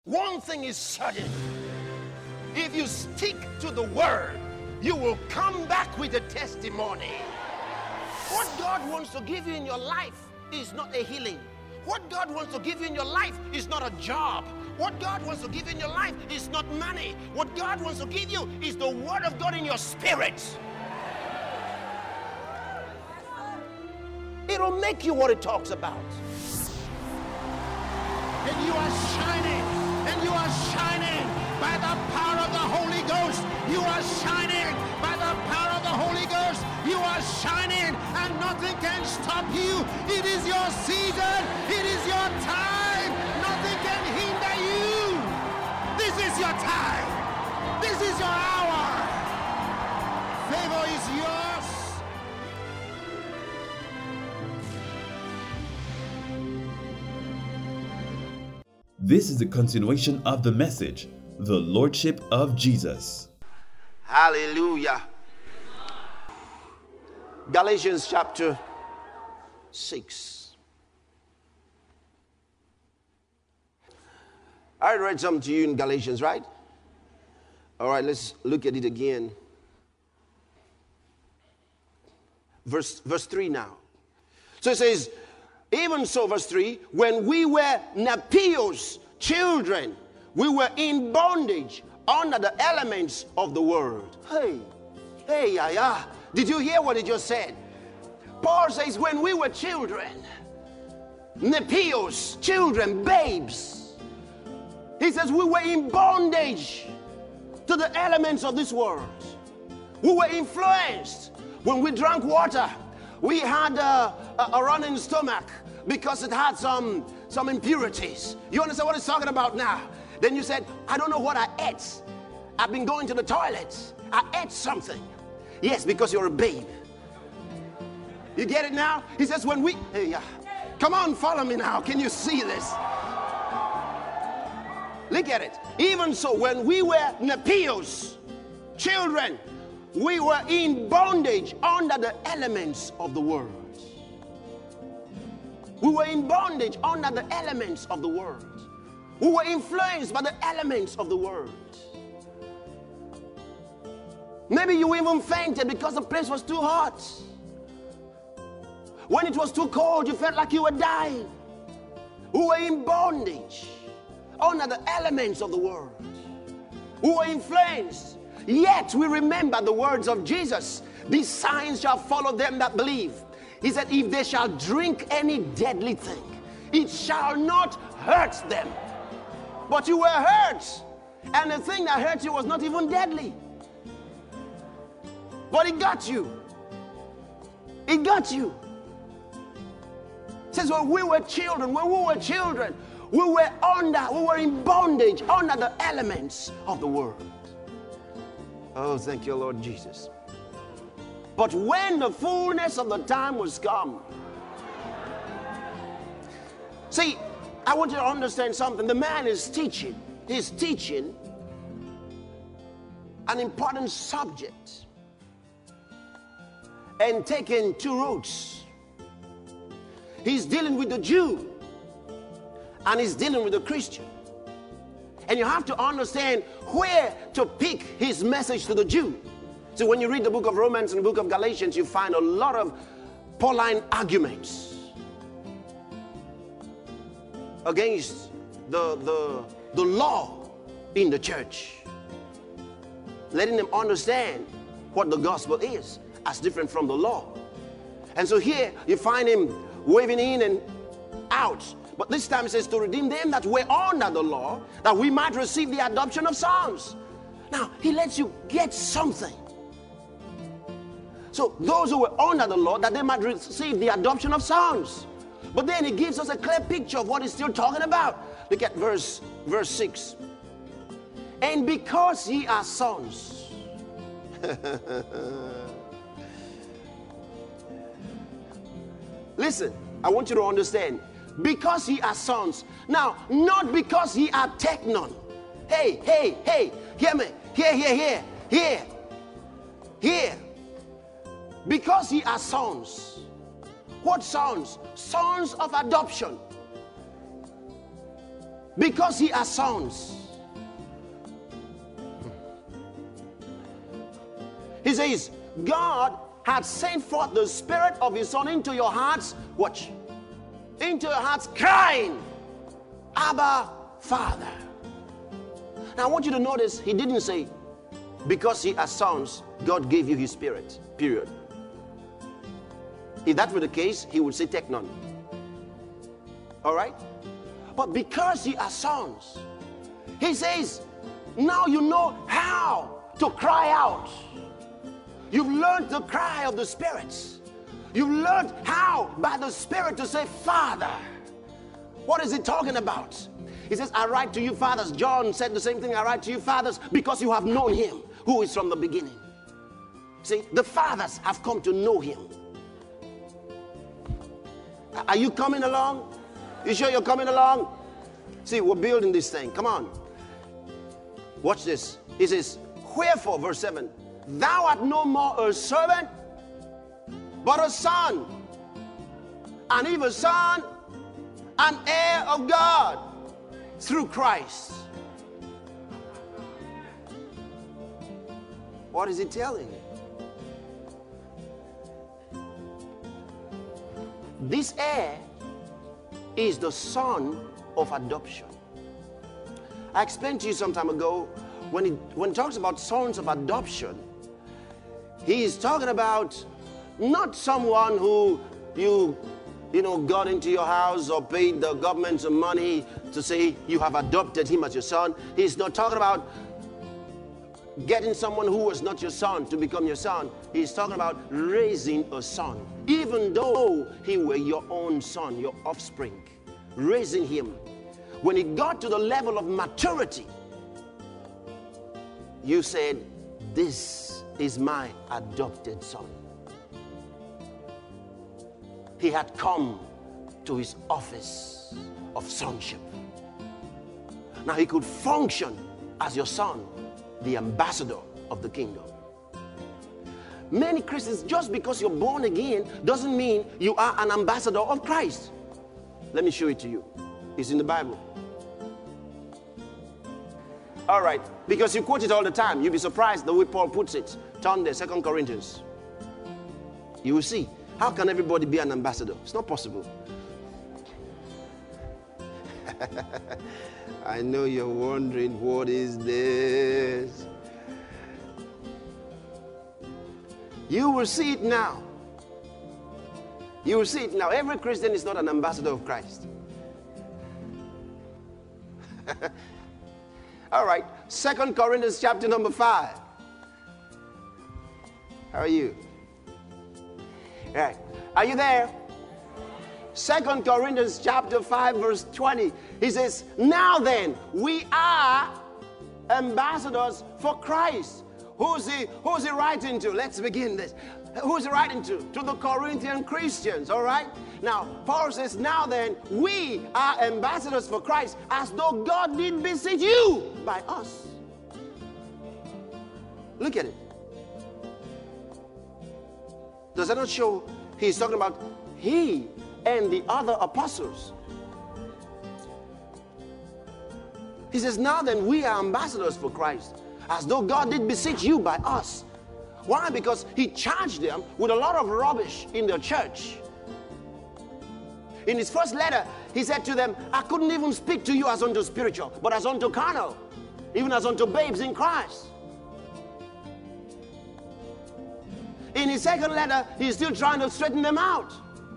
One thing is certain. If you stick to the word, you will come back with a testimony. What God wants to give you in your life is not a healing. What God wants to give you in your life is not a job. What God wants to give you in your life is not money. What God wants to give you is the word of God in your spirit. It'll make you what it talks about. And you are shining. And you are shining by the power of the Holy Ghost. You are shining by the power of the Holy Ghost. You are shining and nothing can stop you. It is your season. It is your time. Nothing can hinder you. This is your time. This is your hour. Favor is yours. This is the continuation of the message, the Lordship of Jesus. Hallelujah. Galatians chapter 6. I read something to you in Galatians, right? All right, let's look at it again. Verse 3 now. So it says, even so, verse 3, when we were Nepios, children, we were in bondage under the elements of the world. Hey, did you hear what he just said? Paul says, when we were children, Nepios, children, babes, he says we were in bondage to the elements of this world. We were influenced. When we drank water, we had a running stomach because it had some impurities. You understand what he's talking about now? Then you said, I don't know what I ate. I've been going to the toilet. I ate something. Yes, because you're a babe. You get it now? He says when we... Come on, follow me now. Can you see this? Look at it. Even so, when we were Nepios, children, we were in bondage under the elements of the world. We were in bondage under the elements of the world. We were influenced by the elements of the world. Maybe you even fainted because the place was too hot. When it was too cold, you felt like you were dying. We were in bondage under the elements of the world. We were influenced. Yet we remember the words of Jesus. These signs shall follow them that believe. He said, if they shall drink any deadly thing, it shall not hurt them. But you were hurt. And the thing that hurt you was not even deadly. But it got you. It got you. It says when we were children, we were in bondage under the elements of the world. Oh, thank you, Lord Jesus. But when the fullness of the time was come. See, I want you to understand something. The man is teaching. He's teaching an important subject and taking two routes. He's dealing with the Jew and he's dealing with the Christian. And you have to understand where to pick his message to the Jew. So when you read the book of Romans and the book of Galatians, you find a lot of Pauline arguments against the law in the church, letting them understand what the gospel is as different from the law. And so here you find him waving in and out. But this time it says to redeem them that were under the law, that we might receive the adoption of sons. Now, he lets you get something. So those who were under the law, that they might receive the adoption of sons. But then he gives us a clear picture of what he's still talking about. Look at verse 6. And because ye are sons. Listen, I want you to understand. Because ye are sons. Now, not because ye are teknon. Hey, hear me. Here. Because ye are sons. What sons? Sons of adoption. because ye are sons. He says, God had sent forth the Spirit of His Son into your hearts. Watch. Into your hearts, crying, Abba, Father. Now I want you to notice, He didn't say, because ye are sons, God gave you His Spirit. Period. If that were the case, He would say, take none. All right? But because ye are sons, He says, now you know how to cry out. You've learned the cry of the spirits. You've learned how by the Spirit to say, Father. What is He talking about? He says, I write to you, fathers. John said the same thing. I write to you, fathers, because you have known Him who is from the beginning. See, the fathers have come to know Him. Are you coming along? You sure you're coming along? See, we're building this thing. Come on. Watch this. He says, wherefore, verse 7, thou art no more a servant, but a son. And if a son, an heir of God through Christ. What is He telling you? This heir is the son of adoption. I explained to you some time ago, when he talks about sons of adoption, he is talking about not someone who you got into your house or paid the government some money to say you have adopted him as your son. He's not talking about getting someone who was not your son to become your son. He's talking about raising a son, even though he were your own son, your offspring. Raising him. When he got to the level of maturity, you said, this is my adopted son. He had come to his office of sonship. Now he could function as your son, the ambassador of the kingdom. Many Christians, just because you're born again doesn't mean you are an ambassador of Christ. Let me show it to you. It's in the Bible. All right, because you quote it all the time, you'll be surprised the way Paul puts it. Turn there, 2 Corinthians. You will see. How can everybody be an ambassador? It's not possible. I know you're wondering, what is this? You will see it now. You will see it now. Every Christian is not an ambassador of Christ. All right, 2 Corinthians chapter number 5. How are you? All right, are you there? 2 Corinthians chapter 5 verse 20. He says, now then, we are ambassadors for Christ. Who's he writing to? Let's begin this. Who's he writing to? To the Corinthian Christians, all right? Now, Paul says, now then, we are ambassadors for Christ, as though God did beseech you by us. Look at it. Does that not show he's talking about he and the other apostles? He says, now then, we are ambassadors for Christ, as though God did beseech you by us. Why? Because he charged them with a lot of rubbish in their church. In his first letter, he said to them, I couldn't even speak to you as unto spiritual, but as unto carnal, even as unto babes in Christ. In his second letter, he's still trying to straighten them out.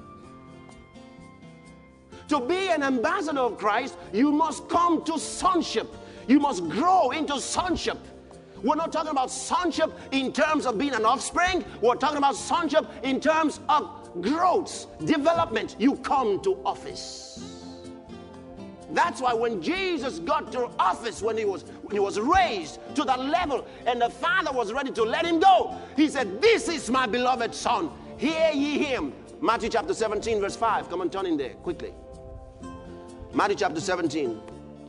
To be an ambassador of Christ, you must come to sonship. You must grow into sonship. We're not talking about sonship in terms of being an offspring. We're talking about sonship in terms of growth, development. You come to office. That's why when Jesus got to office, when he was raised to that level and the Father was ready to let him go, he said, this is my beloved Son. Hear ye him. Matthew chapter 17 verse 5. Come on, turn in there quickly. Matthew chapter 17.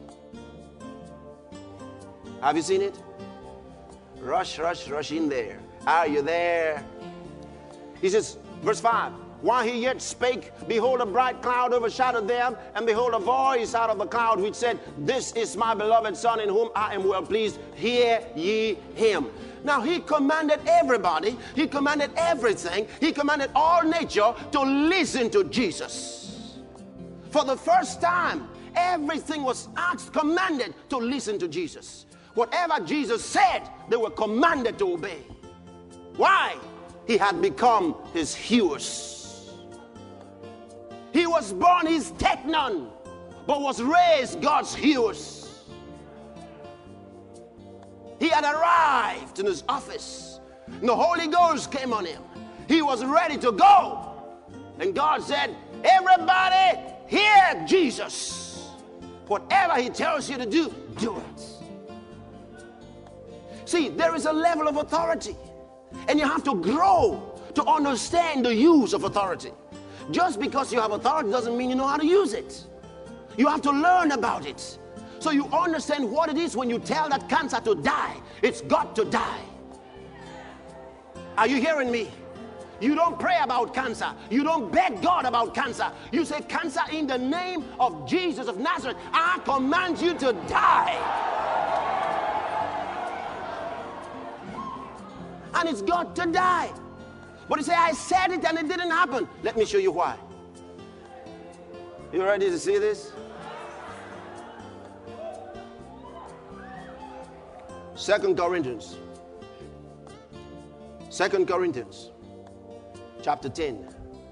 Have you seen it? Rush in there. Are you there? He says, verse 5, While he yet spake, behold, a bright cloud overshadowed them, and behold, a voice out of the cloud which said, This is my beloved Son, in whom I am well pleased. Hear ye him. Now he commanded everybody, he commanded everything, he commanded all nature to listen to Jesus. For the first time, everything was asked, commanded to listen to Jesus. Whatever Jesus said, they were commanded to obey. Why? He had become his huios. He was born his teknon, but was raised God's huios. He had arrived in his office, and the Holy Ghost came on him. He was ready to go. And God said, everybody hear Jesus. Whatever he tells you to do, do it. See, there is a level of authority, and you have to grow to understand the use of authority. Just because you have authority doesn't mean you know how to use it. You have to learn about it, so you understand what it is when you tell that cancer to die. It's got to die. Are you hearing me? You don't pray about cancer. You don't beg God about cancer. You say, cancer, in the name of Jesus of Nazareth, I command you to die. And it's got to die. But you say, I said it and it didn't happen. Let me show you why. You ready to see this? 2 Corinthians. 2 Corinthians. Chapter 10.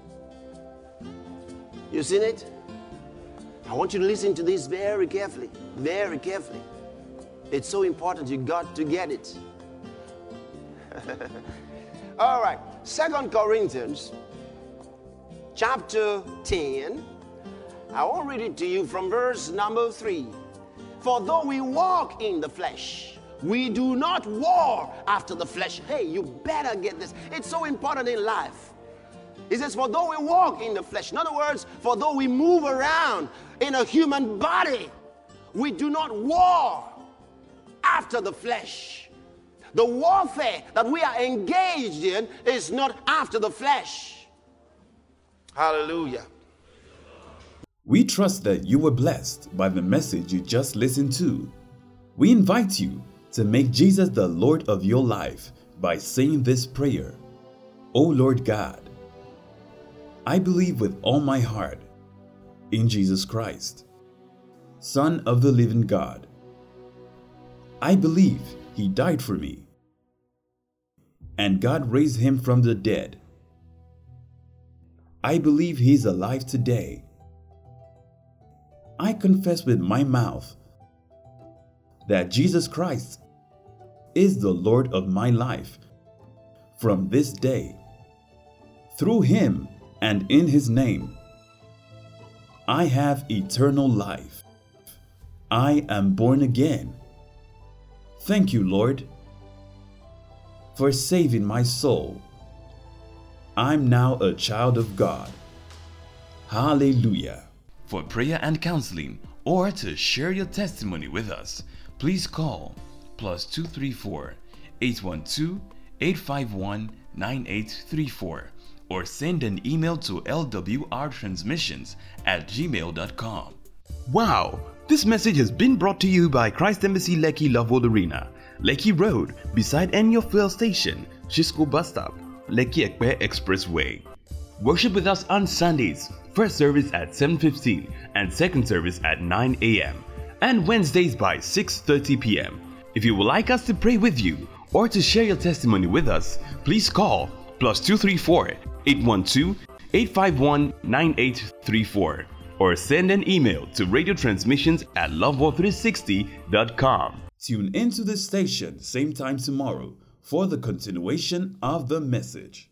You seen it? I want you to listen to this very carefully. Very carefully. It's so important. You got to get it. All right. 2 Corinthians chapter 10. I will read it to you from verse number 3. For though we walk in the flesh, we do not war after the flesh. Hey, you better get this. It's so important in life. He says, for though we walk in the flesh, in other words, for though we move around in a human body, we do not war after the flesh. The warfare that we are engaged in is not after the flesh. Hallelujah. We trust that you were blessed by the message you just listened to. We invite you to make Jesus the Lord of your life by saying this prayer. O Lord God, I believe with all my heart in Jesus Christ, Son of the living God. I believe He died for me, and God raised Him from the dead. I believe He is alive today. I confess with my mouth that Jesus Christ is the Lord of my life from this day. Through Him and in His name, I have eternal life. I am born again. Thank you, Lord, for saving my soul. I'm now a child of God. Hallelujah. For prayer and counseling, or to share your testimony with us, please call +234 812 851 9834 or send an email to lwrtransmissions@gmail.com. Wow! This message has been brought to you by Christ Embassy Lekki Love World Arena, Lekki Road, beside Enyo Fuel Station, Chisco Bus Stop, Lekki Ekpe Expressway. Worship with us on Sundays, first service at 7:15 and second service at 9 a.m. and Wednesdays by 6:30 p.m. If you would like us to pray with you or to share your testimony with us, please call +234 812 851 9834 or send an email to radiotransmissions@loveworld360.com. Tune into this station same time tomorrow for the continuation of the message.